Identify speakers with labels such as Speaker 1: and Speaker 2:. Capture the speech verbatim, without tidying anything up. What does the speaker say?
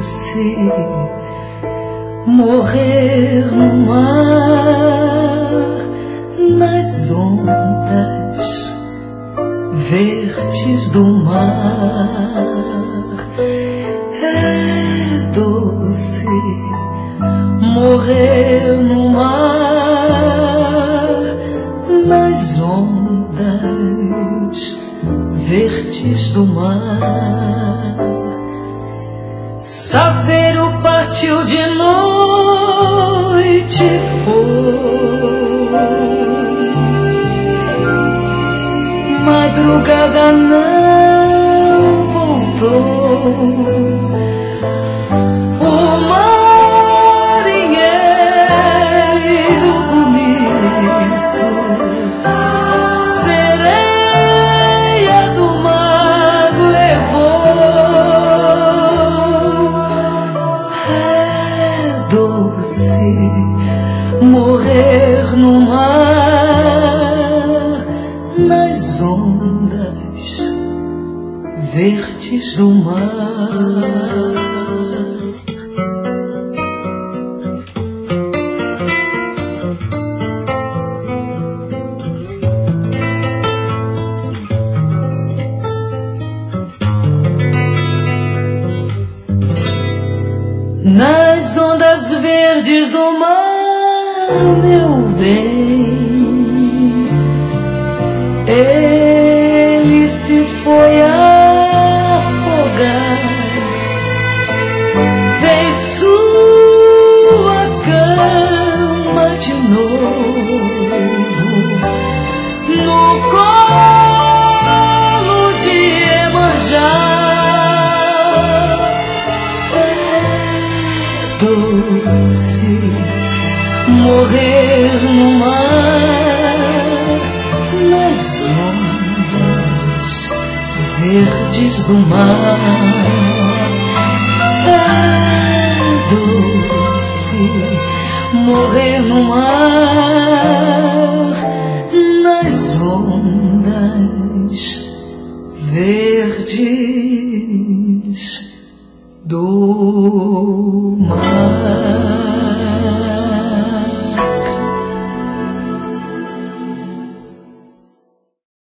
Speaker 1: doce morrer no mar, nas ondas verdes do mar. É doce morrer no mar, nas ondas verdes do mar. Saveiro partiu de noite, foi madrugada, não voltou. O marinheiro bonito, sereia do mar levou. É doce morrer no mar, nas ondas verdes do mar. Nas ondas verdes do mar, meu bem, ele se foi afogar, fez sua cama de novo no colo de Iemanjá. Doce morrer no mar, nas ondas verdes do mar. É doce morrer no mar, nas ondas verdes do mar.